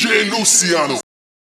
DJ Luciano.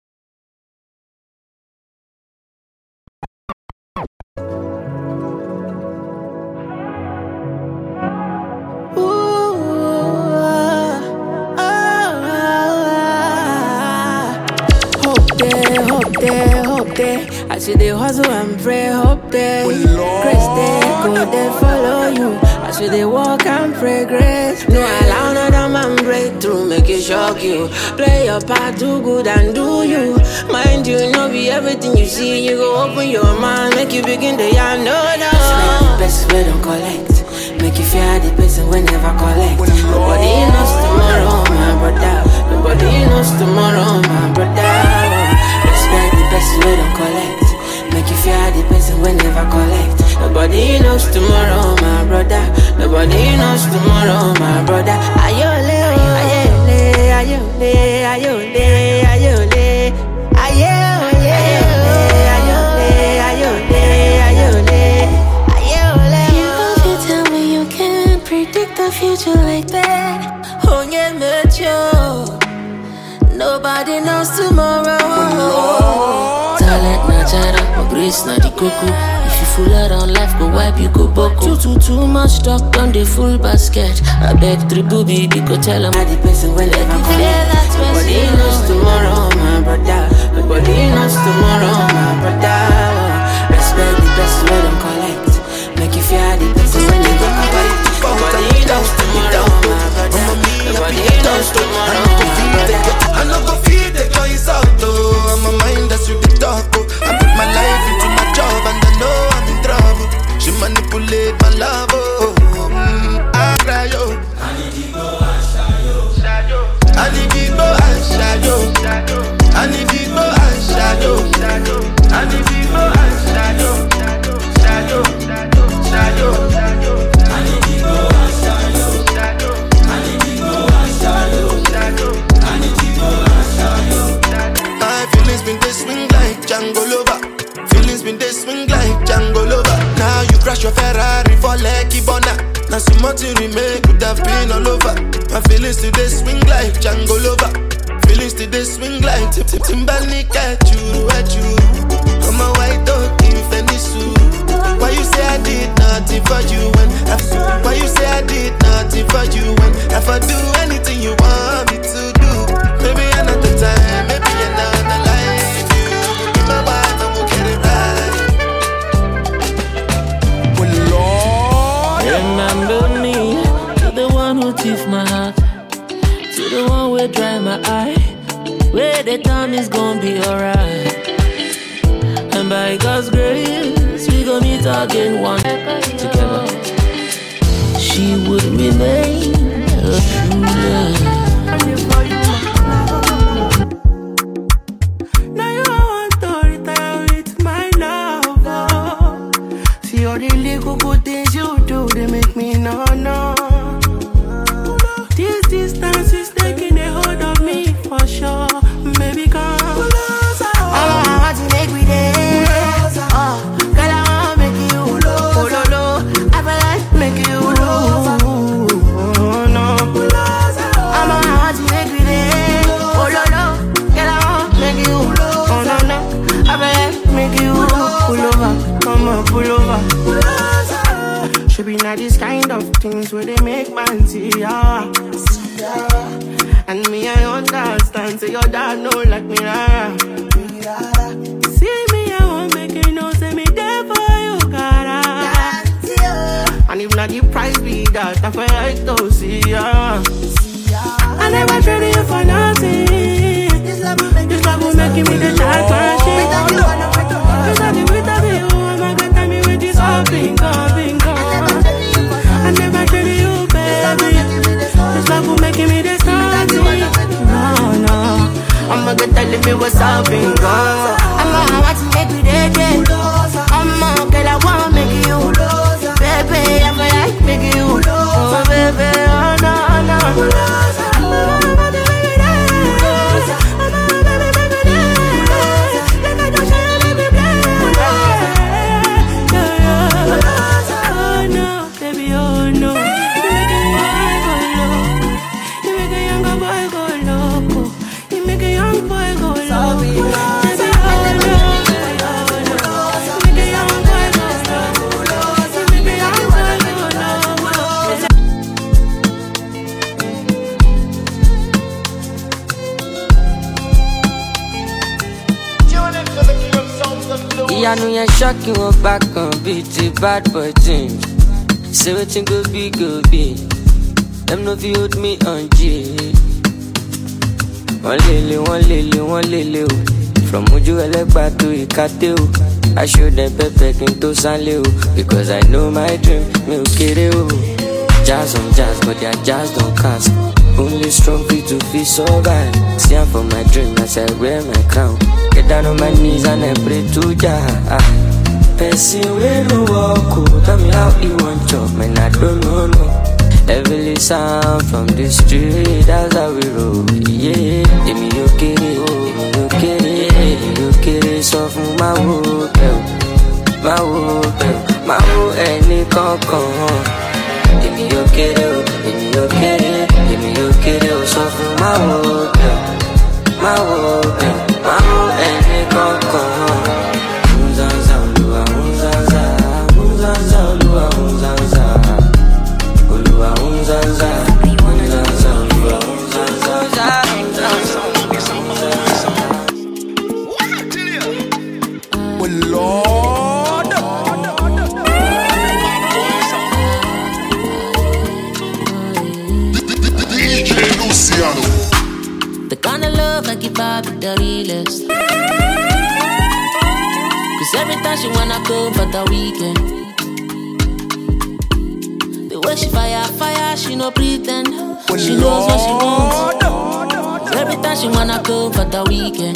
Hope they. I see they hustle and pray, hope they. Grace they, go they follow you. I see they walk and pray, grace. No allow another man breakthrough, make it shock you. Play your part, do good and do you. Mind you, no be everything you see. You go open your mind, make you begin to yarn, no. The best way don't collect. Make you fear the person when never collect. Nobody knows tomorrow, my brother. Nobody knows tomorrow, my brother. Respect the person we don't collect. Make you fear the person we never collect. Nobody knows tomorrow, my brother. Nobody knows tomorrow, my brother. Ayole, ayole, ayole, ayole, ayole, ayole, ayole. You tell me you can't predict the future like that. Oh yeah, mature. Nobody knows tomorrow. Talent na jara, my grace na the coco. If you fool around life, go wipe, you go boko. Too much talk on the full basket. I beg 3 booby, go tell them the person when never collect. Nobody knows tomorrow, my brother. Nobody knows tomorrow, my brother. Respect the person when don't collect. Make you fear the person when you go collect. Nobody knows tomorrow, my brother. Nobody knows tomorrow, my brother. I no go feed the guys out though. I'm a mind that's with the talk. I put my life into my job and I know I'm in trouble. She manipulate my love. I cry yo. I need to go and shadow. I need to go and shadow. I need to go and shadow. I need to go and shadow. Shadow. I need to go and shadow. I need to go and shadow. I need to go and shadow. My feelings been they swing like Django Lover. Feelings been they swing like Django Lover. Now you crash your Ferrari for Lucky Bona. Now some more to remake could have been all over. My feelings today swing like Django Lover. Feelings today swing like Timberlake at you. I'm a white dog in Fenisu. Why you say I did nothing for you when why you say I did nothing for you when if I do anything you want me to do? Maybe another time, maybe another life. You be my wife and we'll get it right. Well, Lord, remember me, to the one who thief my heart, to the one who dry my eye. Where the time is gonna be alright. And by God's grace, we gon' meet again one together. She would remain a true love. Now you want to retire with my love. Oh. See all the little good things you do, they make me no. This distance is taking a hold of me for sure. Baby, come. I want to make me there. Oh, girl, I want to make you I feel like make you no. I'm a want to make me there. Oh, girl, I want to make you no. I feel like make you pull over. Come on, pull over. Should be not this kind of things where they make man see ya. And me, I understand. Say your dad know like me, see me, I won't make you know. Say me there for you, gotta. And if not the price be that, I feel like to see ya. I never traded you for nothing. This love will make me the child crashing. This love is with you. I'm gonna tell me with this all bingo. I never traded you, baby. This love will make me the starting. No. I'm gonna tell me what's up and go. I'm want to make me dead. I'm girl, I wanna make you. Baby, I'm like make you. Oh, baby, oh, no. You make a younger boy go loco. You make a ìyanu yẹn shocking wọn back on beat the bad boy thing. Say wetin go be. Them no fit hold me on G. Wọ́n lele o. From ojú ẹlẹ́gbà to ìkàtẹ́ o. I show them pepper kí n tó sánlé o. Because I know my dream, mi ò kéré o. Jazz on jazz, but their jazz don't cast. Only strong feet to feel survive. See I'm for my dream as I wear my crown. Get down on my knees and I pray to Jah. Person wey no walk, tell me how he want chop, man I don't know no. Heavily sound from the street, that's how we roll. Yeah, èmi ò kéré, sọ fún máa wo ẹni kankan. Èmi ò kéré, sọ fún máa wo ẹni kankan. Unzanza, Olúwa, unzanza, Olúwa, unzanza. Olúwa, unzanza, Olúwa, unzanza. Well, Lord. DJ Luciano. The kind of love I give her be the realest. Cause every time she wanna go for the weekend. The way she fire, she no pretend. She knows what she wants. Every time she wanna go for the weekend.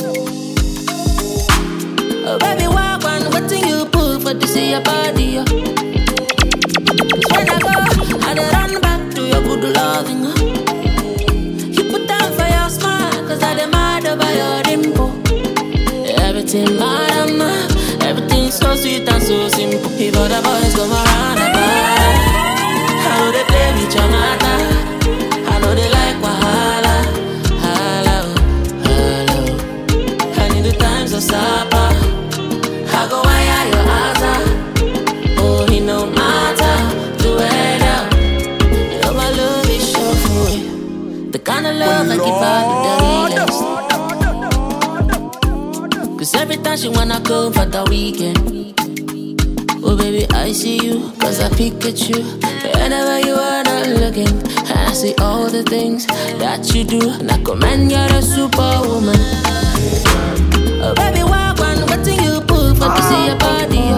Oh baby, walk on, what do you put for to see your body? Cause when I go, I dey run back to your good loving. You put down for your smile, cause I dey mad over your dimple. Everything madam, everything so sweet and so simple. If other boys come around about, I know they play with your matter. I know they like wahala, hello. I need the times of supper. I go wire your answer. Oh, it no matter the weather. Your my love is sure for you. The kind of love I give her the realest. Cause every time she wanna go for the weekend. Oh baby, I see you, cause I peek at you. Whenever you are not looking, and I see all the things that you do. And I commend you're a superwoman. Oh baby, walk on, what do you put for to see your body?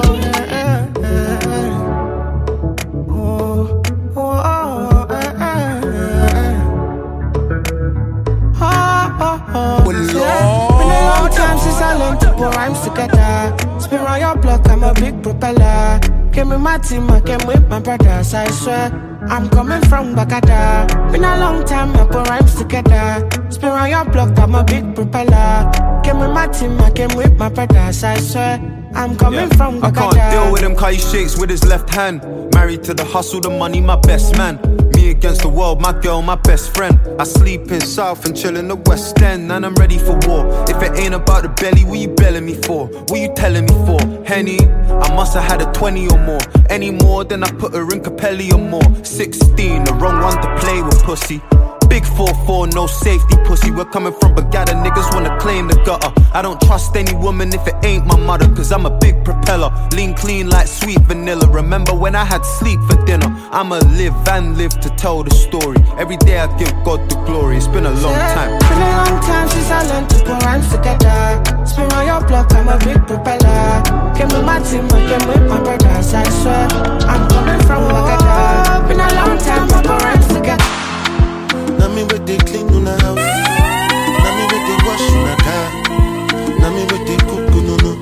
Rhymes together, spin around your block, I'm a big propeller. Came with my team, I came with my brothers, I swear. I'm coming from Bagada. Been a long time, I put rhymes together. Spin around your block, I'm a big propeller. Came with my team, I came with my brothers, I swear. I'm coming from Bagada. I can't deal with him cause he shakes with his left hand. Married to the hustle, the money, my best man. Me against the world, my girl, my best friend. I sleep in South and chill in the West End, and I'm ready for war. If it ain't about the belly, what you belling me for? What you telling me for? Henny, I must have had a 20 or more. Any more than I put her in Capelli or more. 16, the wrong one to play with, pussy. Big 4-4, no safety, pussy. We're coming from Bagada, niggas wanna claim the gutter. I don't trust any woman if it ain't my mother, cause I'm a big propeller. Lean clean like sweet vanilla. Remember when I had sleep for dinner? I'ma live and live to tell the story. Every day I give God the glory. It's been a long time. Been a long time since I learned to put rhymes together. Spin around your block, I'm a big propeller. Came with my team, I came with my brothers, I swear. I'm coming from Bagada. Been a long time, I put rhymes together. Now me with they clean on the house. Now me with they wash on the car. Now me with they cook no no.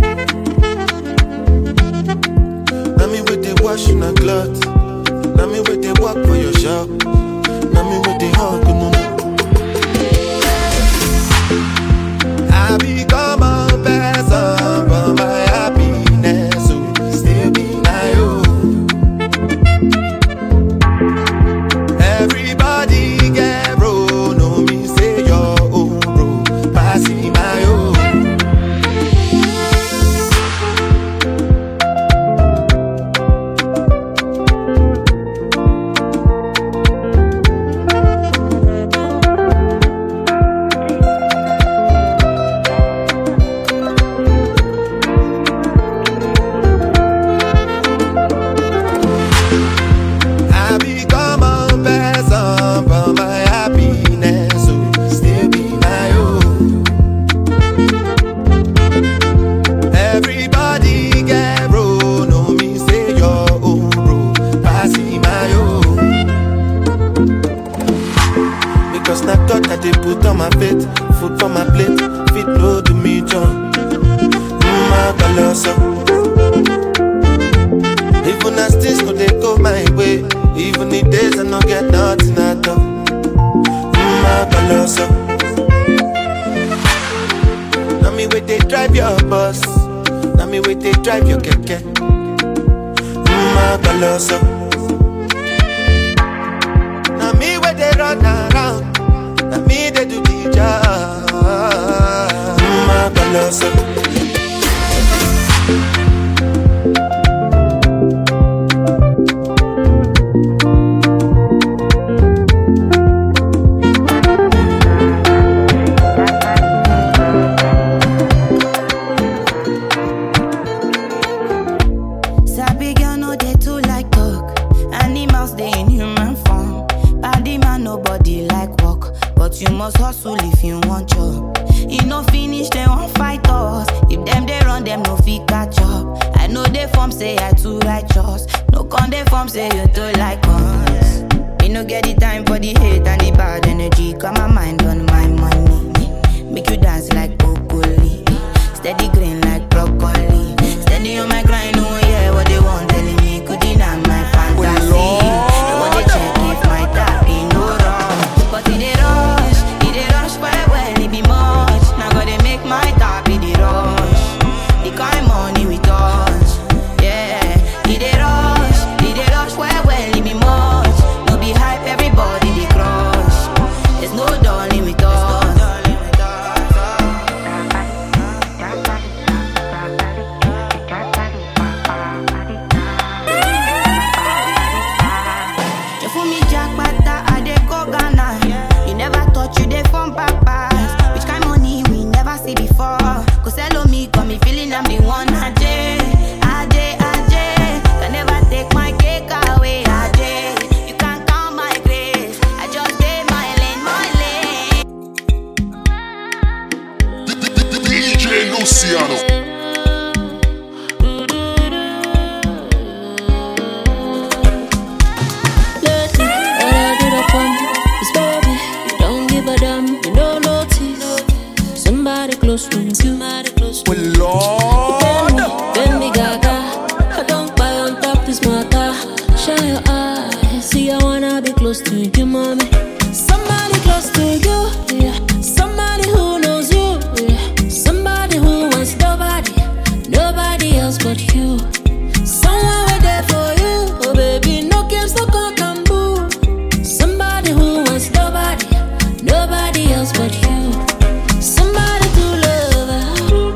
Now me with they wash on the clothes. Now me with they walk for your shop. Now me with they hug no no. I become a person for my happiness, so still be my own. Cause na God that they put on my faith. Food for my plate, fit no do me John. My colossal. Even as things no they go my way. Even the days I don't get nothing at all. My colossal. Now me wait they drive your bus. Now me wait they drive your keke. My colossal. Now me wait they run around. Now me they do the job. My colossal. You must hustle if you want job. You no finish, they won't fight us. If them they run, them no fit catch up. I know they form say I too righteous. No con they form say you too like us. Me no get the time for the hate and the bad energy. Got my mind on my money. Make you dance like broccoli. Steady green like broccoli. Steady on my grind, oh yeah, what they want telling me. Could deny my fantasy. They want to check if my tap ain't no wrong. But it they rush well, it be much. Now gotta make my top in the rush. The kind money we touch, yeah. It they rush well, it be much. No be hype, everybody they crush. There's no darling with us. You fool me jackpata, I dey go Ghana. You never thought you dey from papas. Which kind money we never see before. Cause hello me, got me feeling I'm the one. Ajay. Can never take my cake away. Ajay. You can't count my grace. I just did my lane. DJ Luciano. Close to Well, Lord. Then me gaga. I don't buy on top this matter. Shine your eyes. See, I wanna be close to you, mommy. Somebody close to you, yeah. Somebody who knows you, yeah. Somebody who wants nobody else but you. Someone wait there for you, oh baby. No games, no cock and boo. Somebody who wants nobody else but you. Somebody to love her.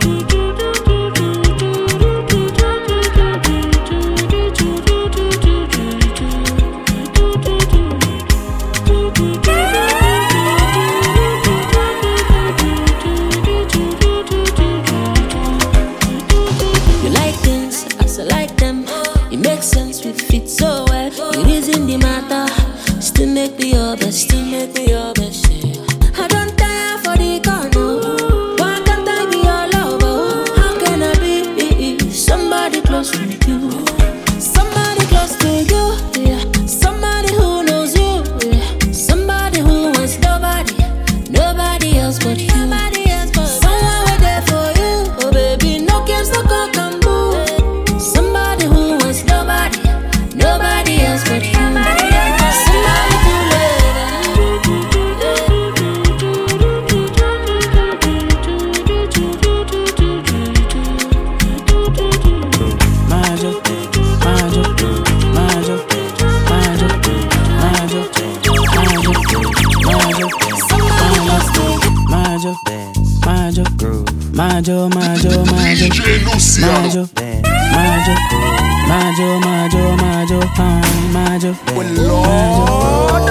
You like things, I so like them. It makes sense, we fit so well. The reason the matter, still make me your best, yeah. I don't die for the corner. Why can't I be your lover? How can I be somebody close to you? Somebody close to you, yeah. Somebody who knows you, yeah. Somebody who wants nobody else but you. Someone wait there for you, oh baby. No games, no cock and boo. Somebody who wants nobody else but you. Somebody to love her. DJ Luciano. Well, Lord.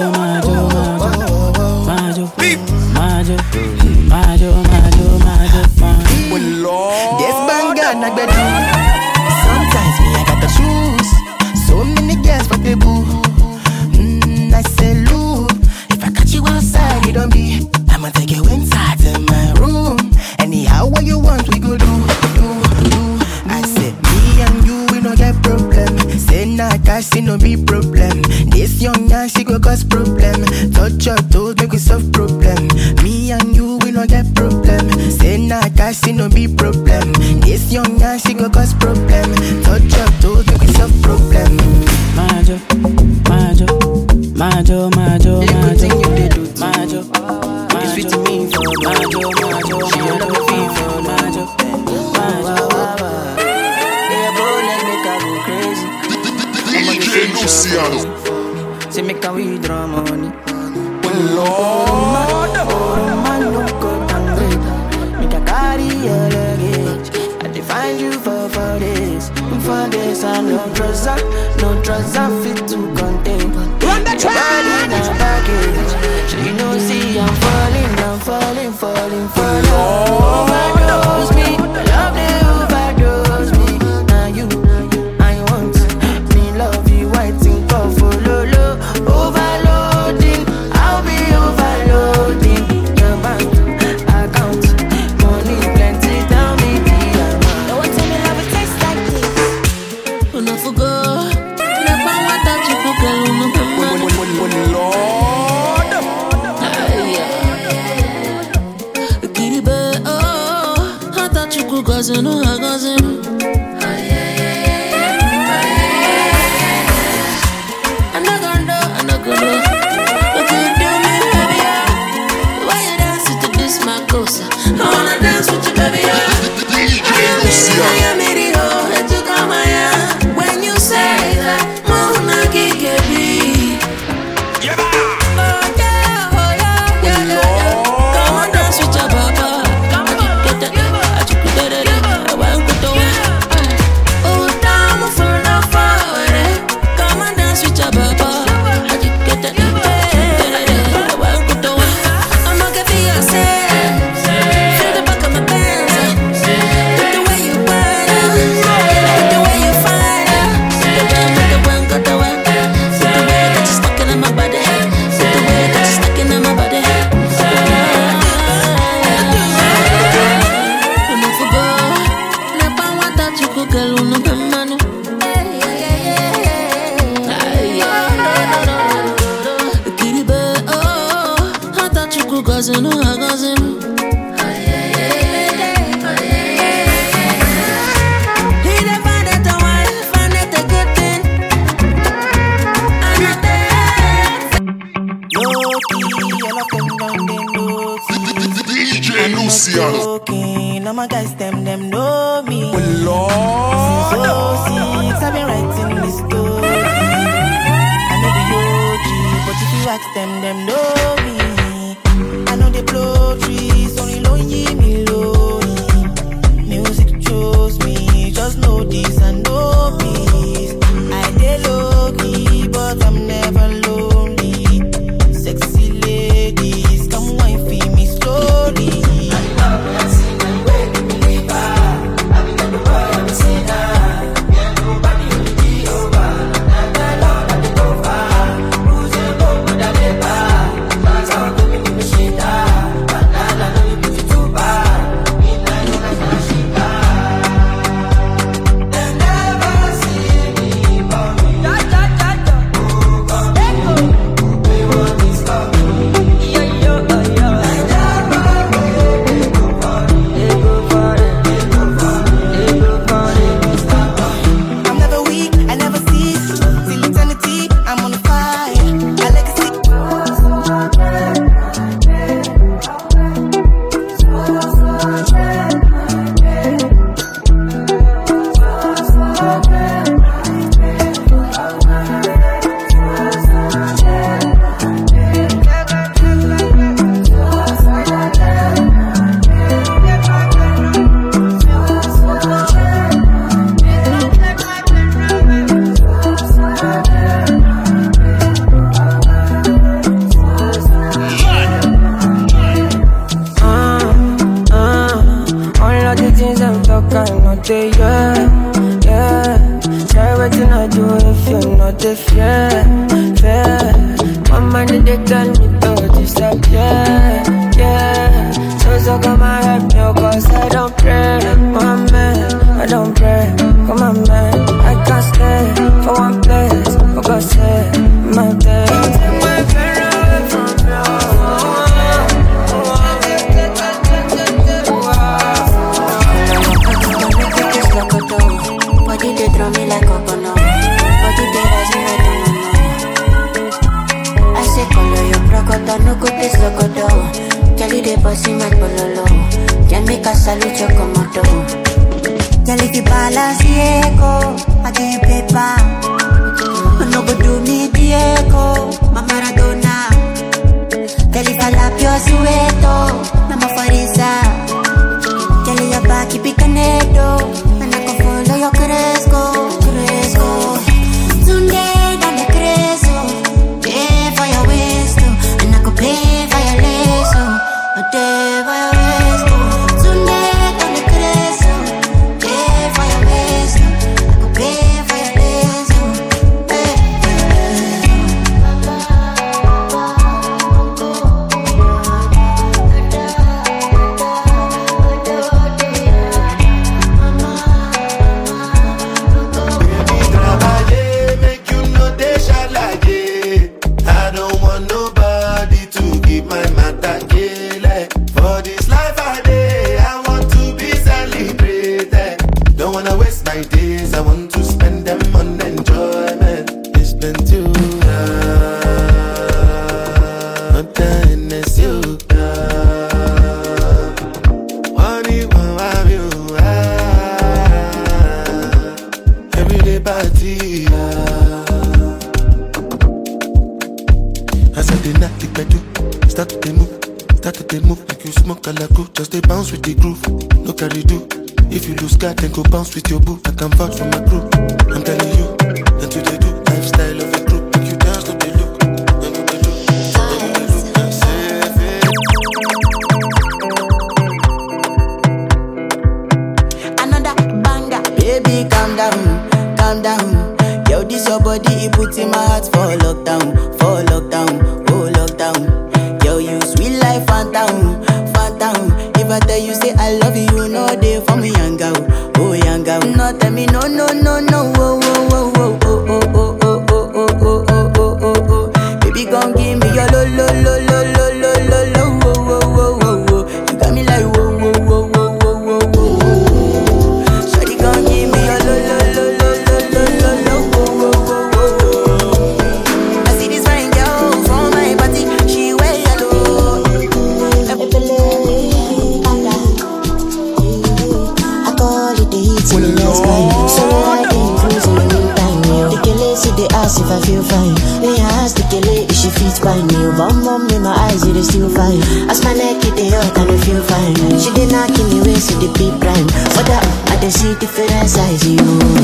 Well, Lord. Yes, banga na gbedu. Sometimes me I got the shoes. So many girls for the boo. I say, look, if I catch you outside, it don't be. I'ma take you inside to my room. Anyhow, what you want, we go do. I said, me and you, we don't get problem. Say nah, cash, it no be problem. This young man, she go cause problem. Lord. Man, no go downgrade. Me da carry your luggage. I define you for this. For this, I no trust, I fit to contain. Run the track. Baggage. So you know, see, I'm falling. Overdose me, love they overdose me. Now you, I want me love you, I think of follow. Overloading, I'll be overloading. Your bank account, money plenty, tell me the amount. No one tell me love it tastes like this. When I forgot, never want that you cook alone. Lord. Kiribe, oh, I thought you could go to no magazine. I'm not gonna do. What you do me, baby? Why you dance to this, my cosa? I wanna dance with you, baby. I am idiot, let you come here. When you say that, Mona Kikebi. Come on, dance with your papa. Oh, damn, for the fire. Come on, dance with your papa. I'm not gonna be yourself. Feel the back of my pants. The way you wind up, the way you find up. The way the way that you're stuck in my body. The way that you're stuck in my body. And I forgot, never want that you could get on the man. Kiribe, oh, I thought you could go to no magazine. He didn't find it a wife, find it a good thing. I'm not there. DJ Luciano. All my guys, them know me. Lord. So since I've been writing this story, I know the OG, but if you ask them know me. I know they blow trees, only lonely me lonely. Music chose me, just know this and know peace. I dey low key, but I'm never lonely. Sexy ladies, come wine for me slowly. start to move like you smoke a like just they bounce with the groove. No carry do. If you lose God, then go bounce with your boo. I can vouch for my crew. I'm telling you, that's what they do. Lifestyle of a group, make you dance to the look. Then what they do, Another banger, baby, calm down. Yo, this your body, it puts in my heart for lockdown, oh lockdown. Yo, you sweet life, phantom. If I tell you say I love you, no day for me, young girl, oh young girl. No tell me no, oh. Baby, come give me your lo. You got me like whoa. Shawty, come give me your lo. I see this fine girl from my party, she wear yellow. I call it the heat in the last time. So I can cruise in the meantime. The killer see the ass if I feel fine. When I ask the killer if she feels by me, bum in my eyes it is still fine. As my neck it the hurt and I feel fine. She did not give me waist to the beat prime. For that I can see different size you.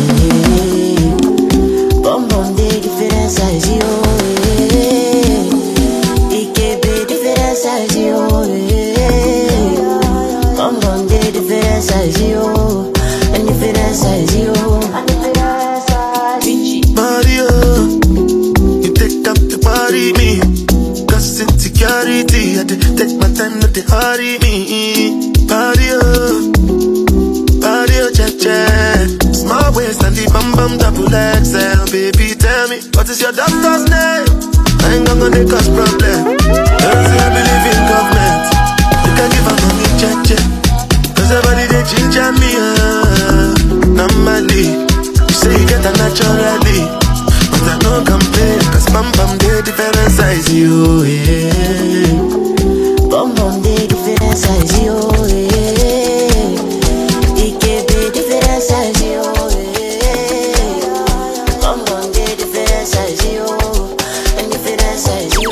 Bum the different size you. It can be different size you. Bum the different size you. And different size you. Mario, you take up the party me. Cause insecurity, I take my time, not to hurry me. Mario, cha-cha. Small waist and the bum double XL. Baby, tell me, what is your doctor's name? I ain't gonna cause problem. Don't say I believe in government. You can give her money, cha-cha. Cause everybody they ginger me, normally. You say you get a naturally, but I don't complain. Cause bum they different size you, yeah. Bum they different size you, yeah. It can be different size you, yeah. Bum they different size you, and different size you.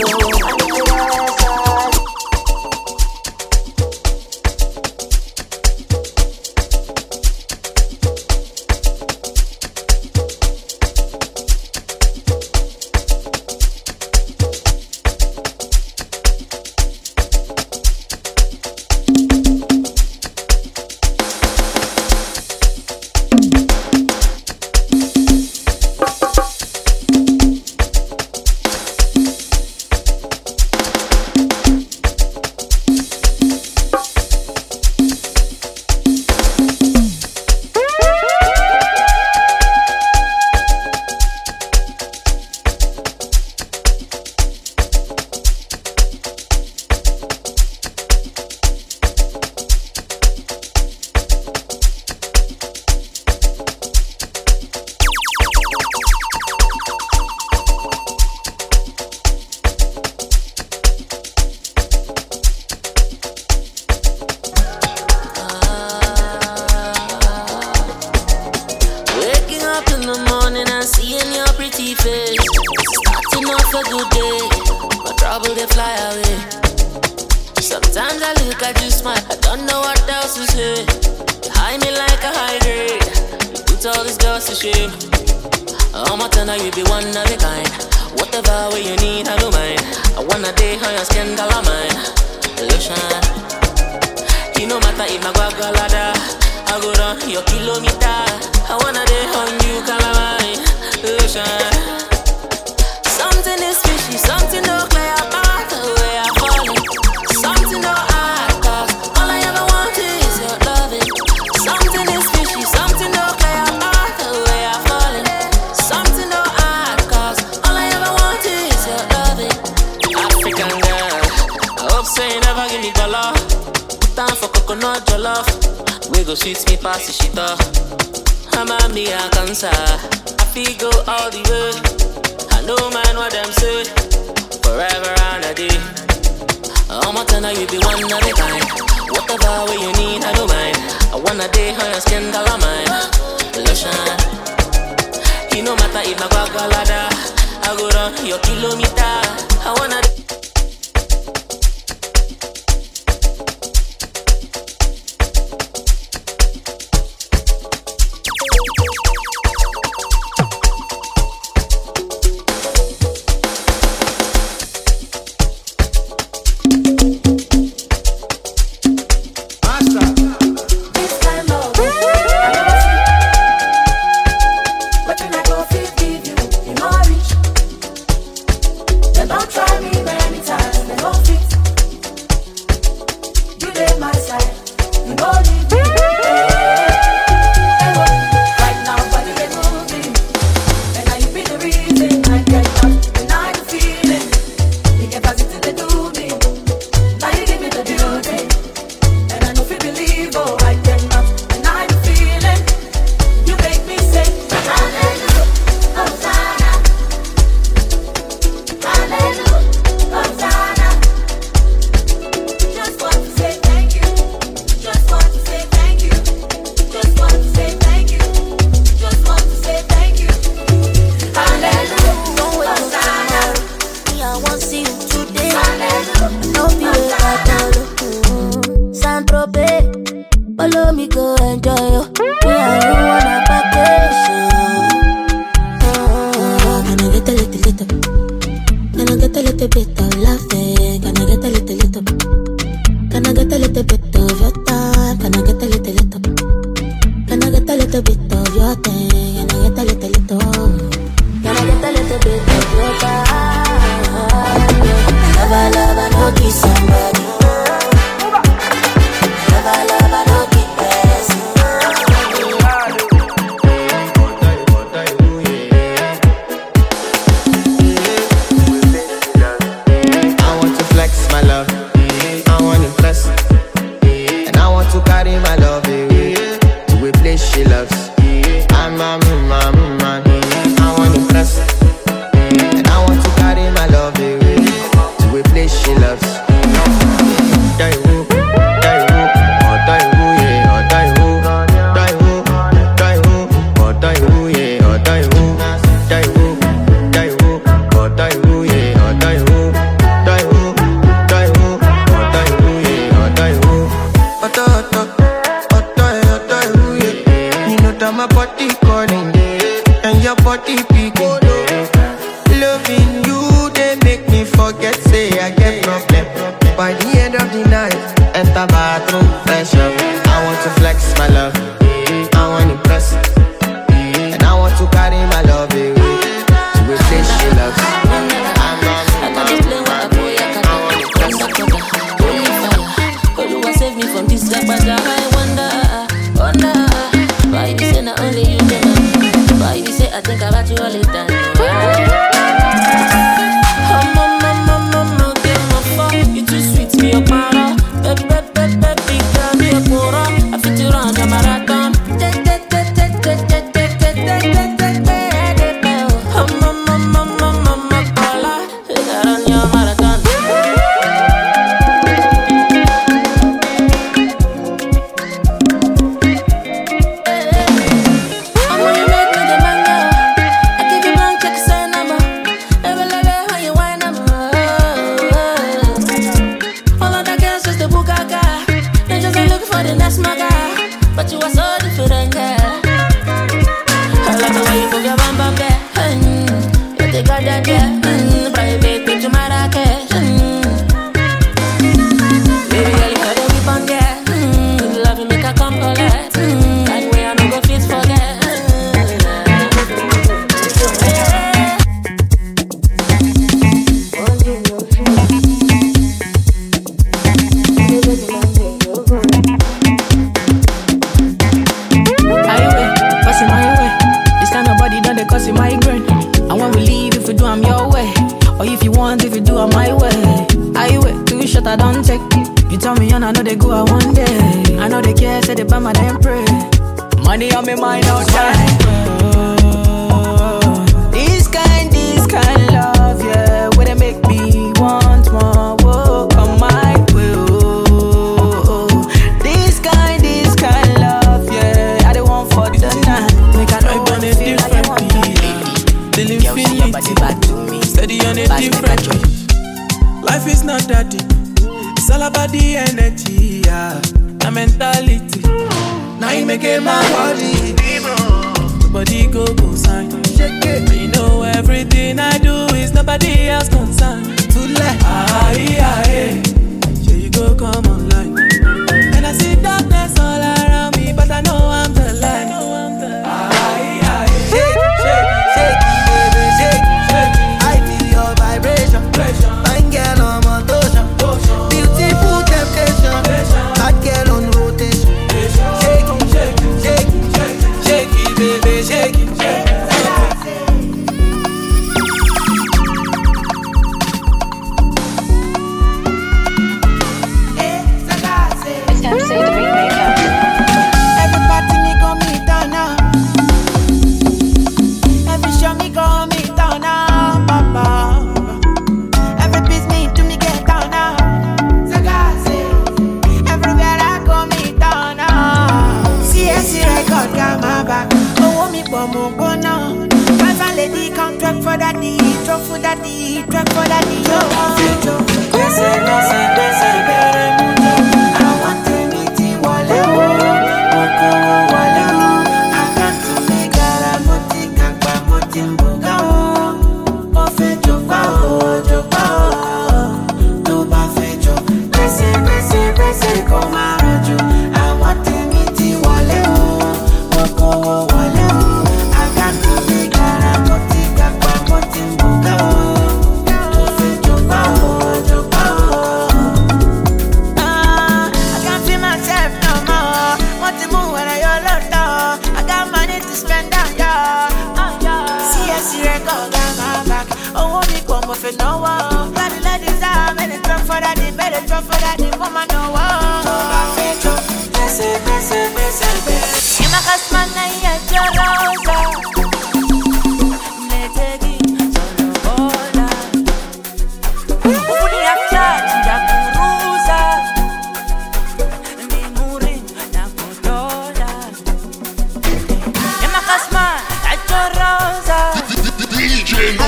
I go run your kilometer. I wanna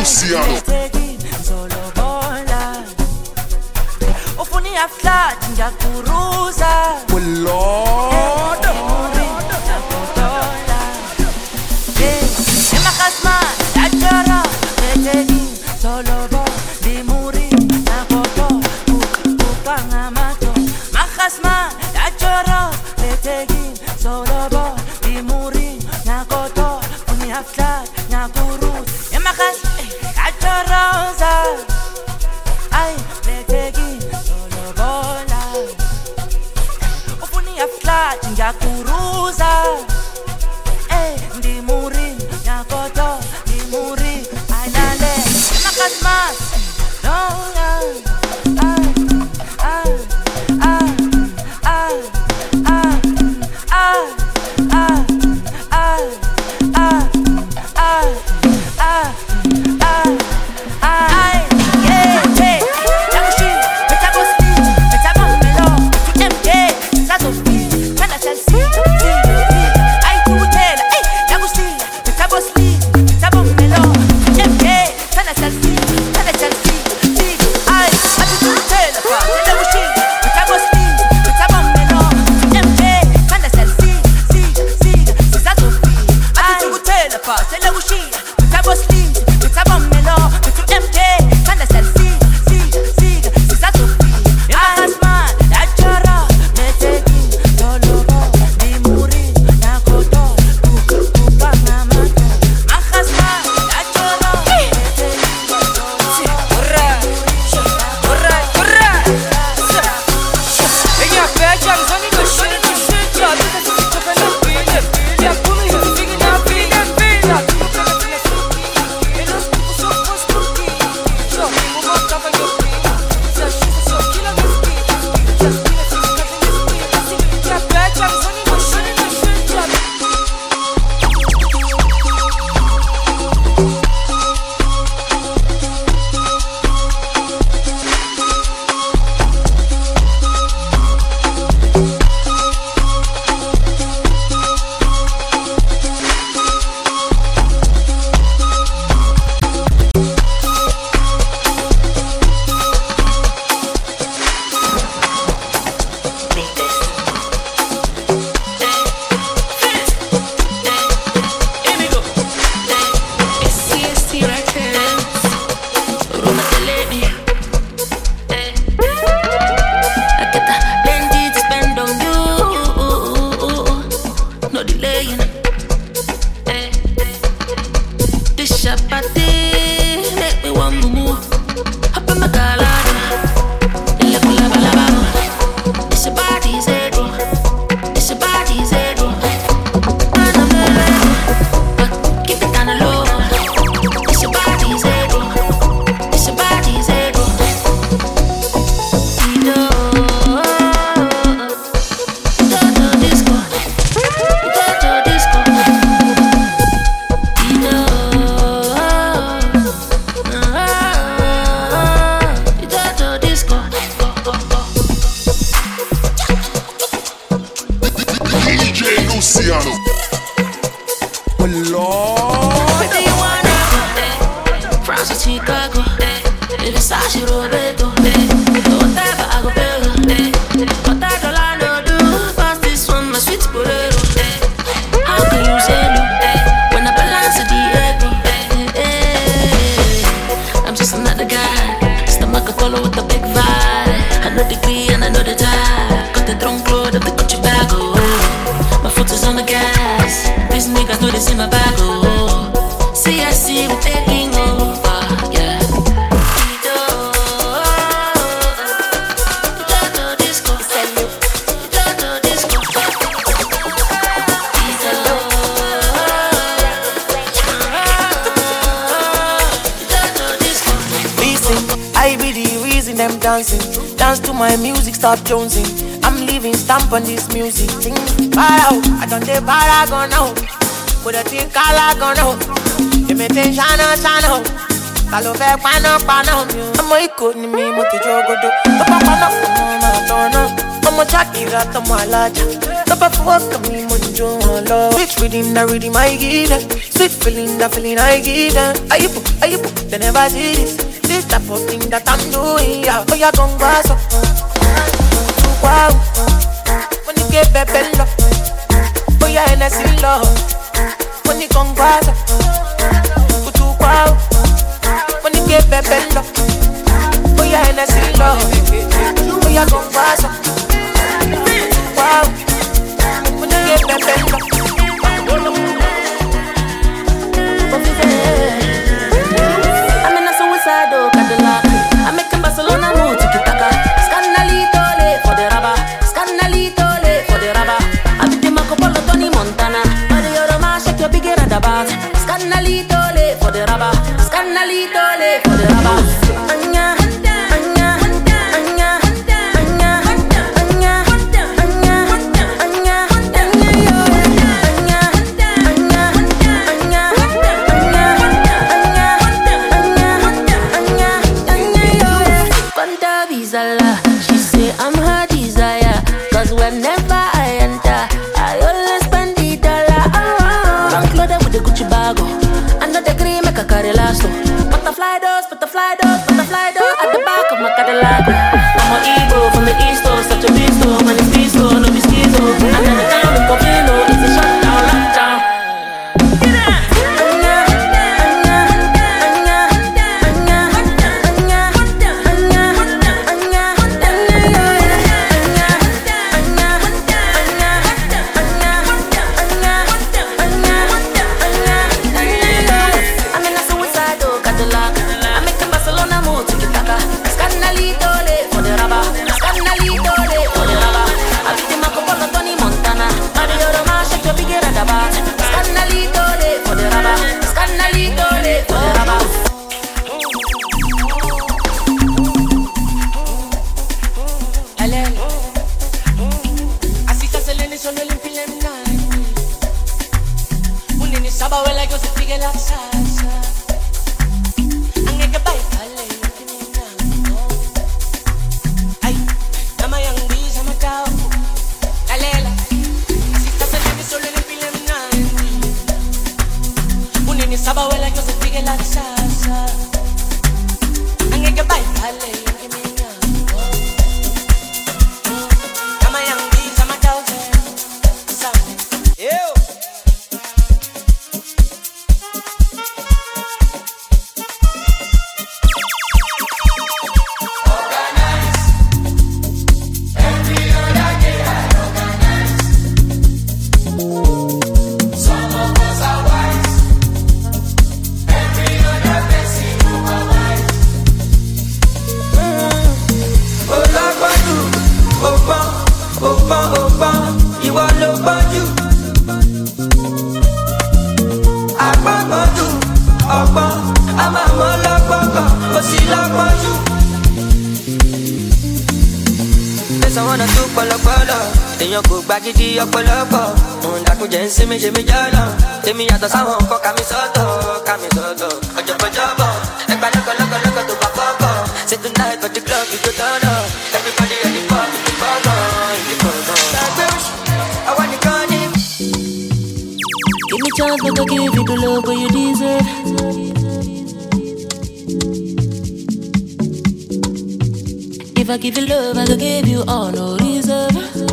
Luciano. Solo bola. Ufuni aflat ngiyakuruza. Lord. Emakasma ajara betegi solo bo di muri na koto ukanga mato. Makasma ajara betegi solo bo di muri na koto ufuni aflat ngiyakuruza. Emakas ajara ay betegi solo bola. Ufuni aflat ngiyakuruza. Di muri nyakoto di muri ainale makas mas no Dance to my music, stop jonesing. I'm leaving stamp on this music. Things far out, I don't take paragon now. Put a thing calagon now. You may think shana shana. Kalo fe pano. I'm a iko ni mi mo ti jogodo. Papa no, mama tono. I'm a chakira to my laja. Stop a fuck me, much you want love. Bitch rhythm, the rhythm I give them. Sweet feeling, the feeling I give them. Ayibu, they never see this. This type of thing that I'm doing, yeah. Oh, yeah, gon' go so. Wow, when you get bello. Oh, yeah, and I see love. When you gon' go so. Wow, when you get bello. Oh, yeah, and I see love. Oh, yeah, gon' go so. Wow, when you get bello. I'm in a suicidal Cadillac. I'm making Barcelona move to Kitaka. Scandalito le for the rubber. Scandalito le for the rubber. I'm with the Marco Polo Tony Montana. Mario Roma, shake your big head about. Scandalito le for the rubber. Scandalito le for the rubber. Anya, anya, anya, anya, anya, anya, she say I'm her desire. Cause whenever I enter, I always spend the dollar. Drunk loaded with the Gucci bag. Under the cream, make a carry last. Butterfly doors, butterfly doors, butterfly doors at the back of my Cadillac. I'm an Igbo from the East Coast, such a beast, man, it's beast, no be schizo. And then the town in Covino, it's a shutdown, lockdown. If I give you love, I could give you all, no reason,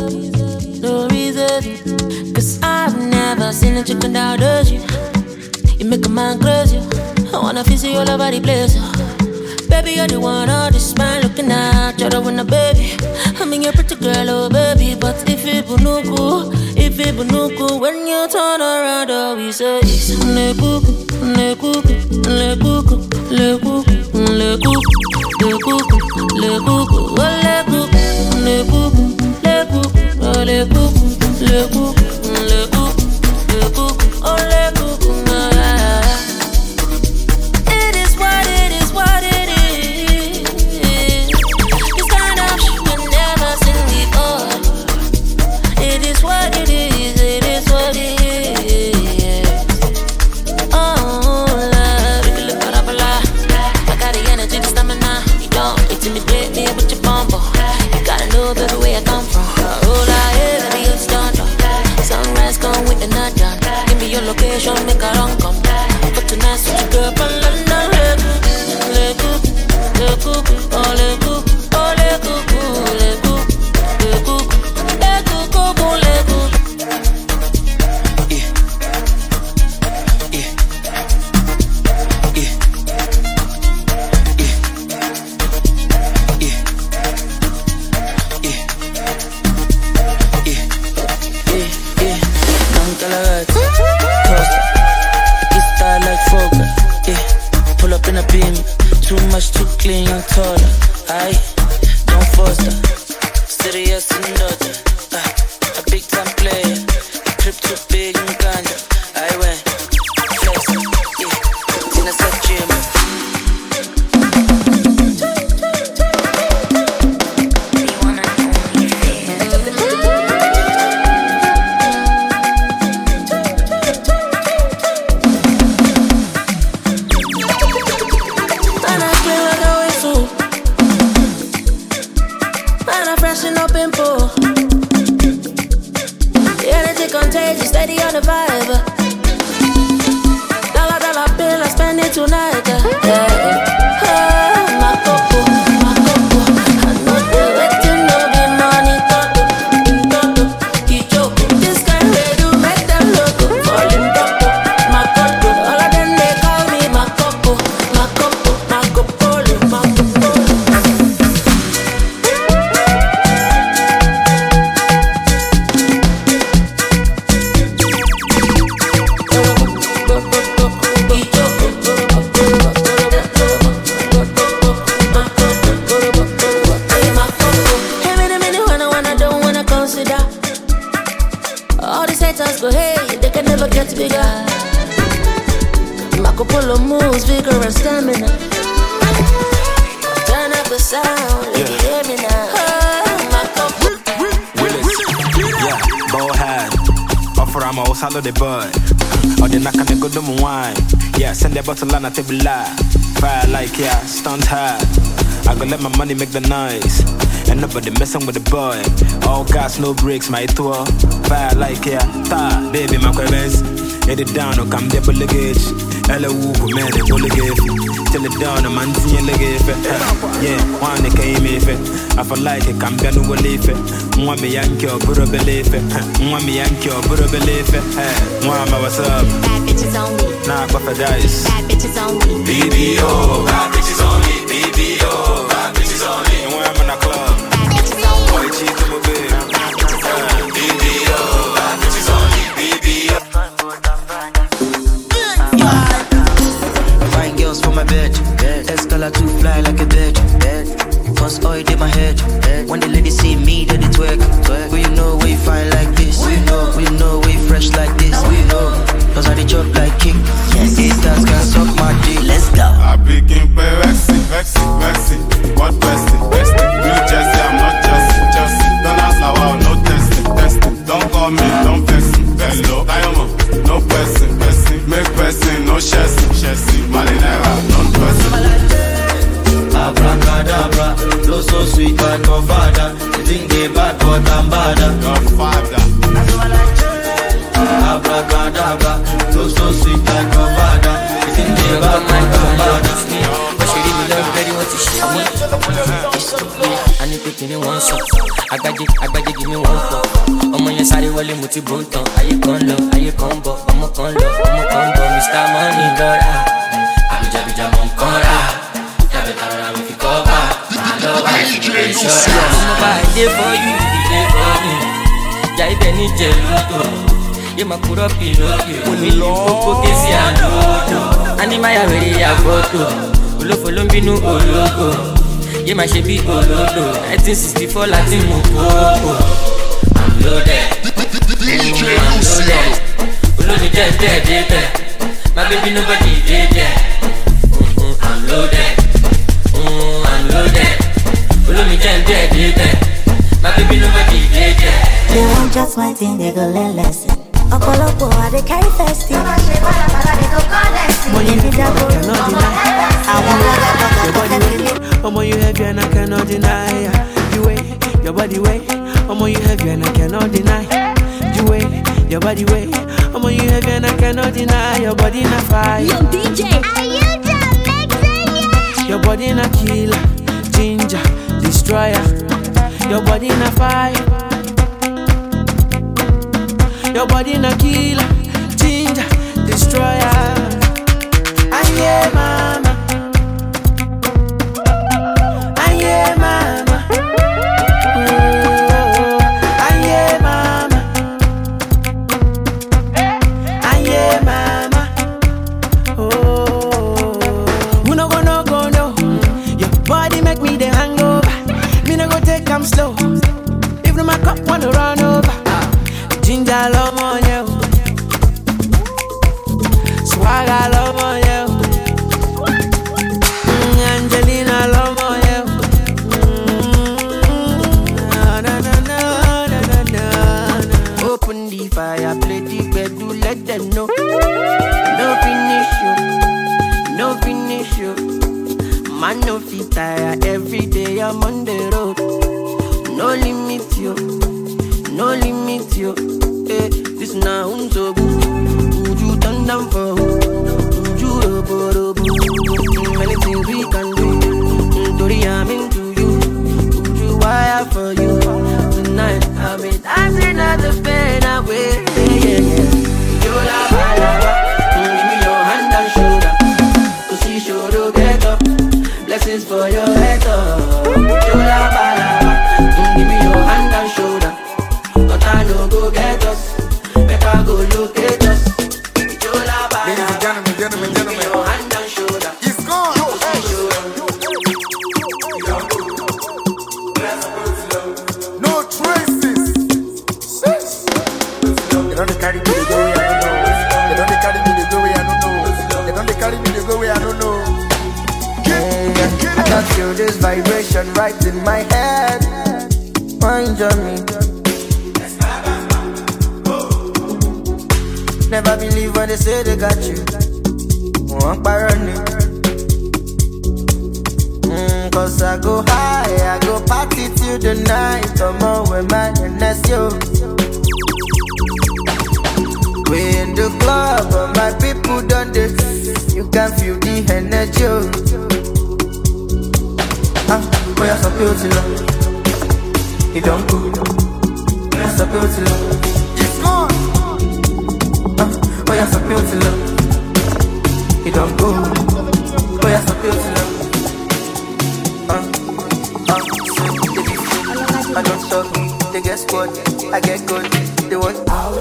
no reason. Cause I've never seen a chicken that does you. You make a man crazy. I wanna feel you all over the place. Baby, you're the one, all this man looking at you, when a baby. I mean, you're a pretty girl, oh baby. But if it bunuku, when you turn around, all we say is le cuckoo, le cuckoo, le cuckoo, le cuckoo, le cuckoo, le cuckoo, le cuckoo, le cuckoo, le cuckoo, le cuckoo, le cuckoo, le cuckoo, le cuckoo, le cuckoo, oh le cuckoo, It is what it is, what it is. This kind of shit you never seen before. It is what it is, it is what it is. Oh, love, you can look at I got the energy, the stamina. You don't intimidate me with your bumble. You gotta know, baby, where I come from. Oh, la, yeah, baby, you stand up. vacation, make a run come. But tonight, switch you girl from London. Le coupe, oh le coupe, oh le coupe, le coupe, le coupe, le coupe, oh le coupe. Too much, too clean, young taller. Aye, don't foster. Serious and dodger. A big time player. Trip too big and ganja. I went flex. Yeah, in a set gym. Steady on the vibe. Dollar bill, I spend it tonight. Yeah. My coco. I know the way to know the money. Toto, he joke. This guy they do make them look. Falling toto, my coco. All of them they call me my coco. My coco, my copolo, my copolo. Go hey, they can never get bigger. Marco Polo moves, vigor and stamina. Turn up the sound, you can hear me now. Willis, yeah, ball head. Offer I'm all salad the bird. Or the knock on the good wine. Yeah, send the bottle on a table live. Fire like yeah, stunt hard. I go let my money make the noise. And nobody messing with the boy. All gas, no brakes, my tour. Fire like yeah, ta, baby, my quebes. Hit it down, or come there, luggage. Hello, man, the bullet. Till it down, I'm anti luggage. Yeah, one came if it. I feel like it, come down, no leave it. One me yankee or put a belief it. One me yankee or put a belief it. One, what's up? Bad bitches on me. Nah, paradise. Bad bitches on me. BBO, bad bitches on me. BBO, bad bitches on me. And when I'm in a club. Fine girls for my bed. Escala to fly like a bird. Cause oil in my head. When the ladies see me, then they twerk. Will you know we fine like this? We know we fresh like this. Cause I dey chop like king. These guys can suck my dick. Let's go. I begin pay Vexy. What bestie? New Jersey, I'm not Jersey. Don't ask now, wow, no testing. Don't call me, don't vex me. Hello, Diamond, no person. Make person, no chassis. Malinera, non-person. Abracadabra, flow so sweet but no father. You think they bad but I'm badder. Godfather. Abracadabra, flow so sweet but no father. You think they bad but I'm badder. But she really love very what she want. I need to give one shot. I got you, give me one cup. I'm on your side, wale muti bunton. Aye con lo, I'm a con lo, Mr. Money Dora. I'm Jabija Moncora. Jabita around if you cover. My love, I'm a day for you, day for me. Jai Benny Jeluto. You ma put up in Poco Kesi and Lodo. Animaya very a photo. Ulo Folombinu Ologo. You ma shebi Olodo. 1964 Latin Moko. I'm loaded. Ulo ni dead. My baby nobody dead. I'm loaded. Ulo ni dead. My baby nobody dead. They want just one thing, they go learn lesson. Okolopo, they carry festive. Money need that go, cannot deny. Omo, you heavy and I cannot deny. You way, your body way. Omo, you heavy and I cannot deny. You way, your body way. I'm on you heavy and I cannot deny your body na fire. Yo, DJ, are you done mixing yet? Your body na killer, ginger, destroyer. Your body na fire. Your body na killer, ginger, destroyer. Aye, mama. Aye, mama. Aye, mama. Aye, mama. Oh, we no go no. Your body make me the hangover. Me no go take 'em slow. Even my cup wanna run over. Ginger love on you. Swagger love on you. Angelina love on you. Na. Open the fire, play the bed, do let them know. No finish you. Man no fit tire, every day I'm on the road. No limit you. Hey, this now so good. Would you turn down for who? Would you robo? Many things we can do. Tori, I'm into you. Would you wire for you? Tonight I'll be dancing at the bed away. Yeah. You la ba. Give me your hand and shoulder. To see shoulder get up. Blessings for your head up. You la ba. Give me your hand and shoulder. But I know go get us. Better go look at us. Ladies and gentlemen. Your hand and shoulder. It's gone. No traces. They don't carry me the way I don't know. They don't carry me the way I don't know. They don't carry me the way I don't know. I can feel this vibration right in my head. Mind on me. Never believe when they say they got you. One parony. Cause I go high, I go party till the night. Come on with my NSO. We in the club, but my people done this. You can feel the energy. Boy, you're so beautiful. You don't go. You're so beautiful. It's gone. Boy, you're so beautiful. You don't go. Boy, you're so beautiful. I don't talk. They get squad. I get good. They want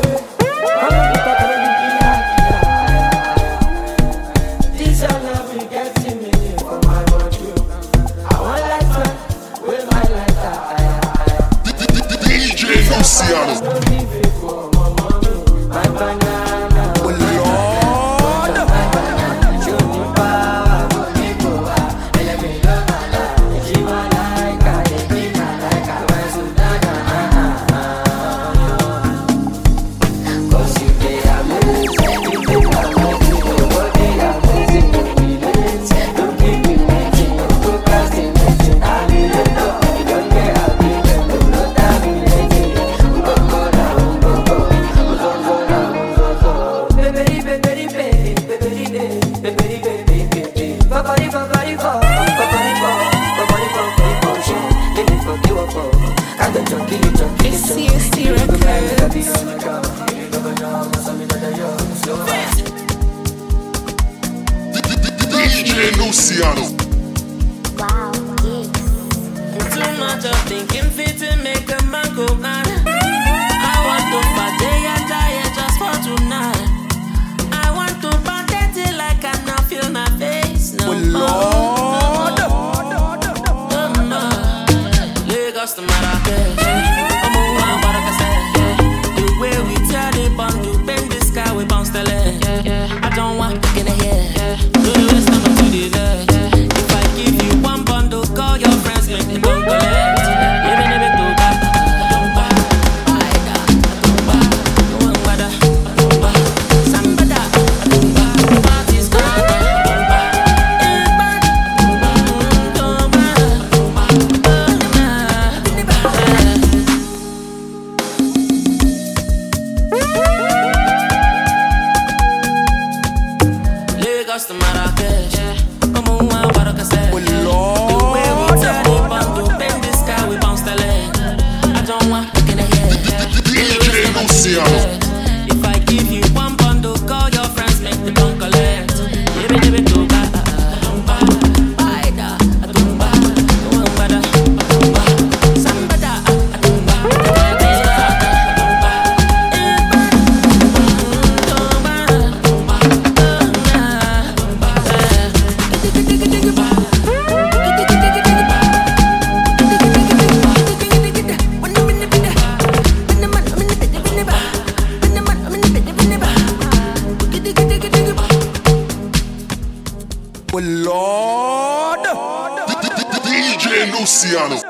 This your love you get to me for my body. I want like that with my like that. DJ Luciano. My banana. Lord. DJ Luciano. Wow, Too much of thinking fit to make a man go mad. I want to party and die just for tonight. I want to party till I cannot feel my face no more. No. Lagos to Marrakech. I'm a one but I can say the way we tear the bond to bend the sky we bounce the leg. I don't want to get ahead. Do the rest of to the left. If I give you one bundle, call your friends, make them don't collect. Even if it do that, don't buy. Don't buy. Don't buy. Sambada. Don't buy. Party's gone. Don't buy. Don't buy. DJ Luciano. If I give you one bundle, call your friends, make the bunk collect. Baby, go back. Lord. DJ Luciano.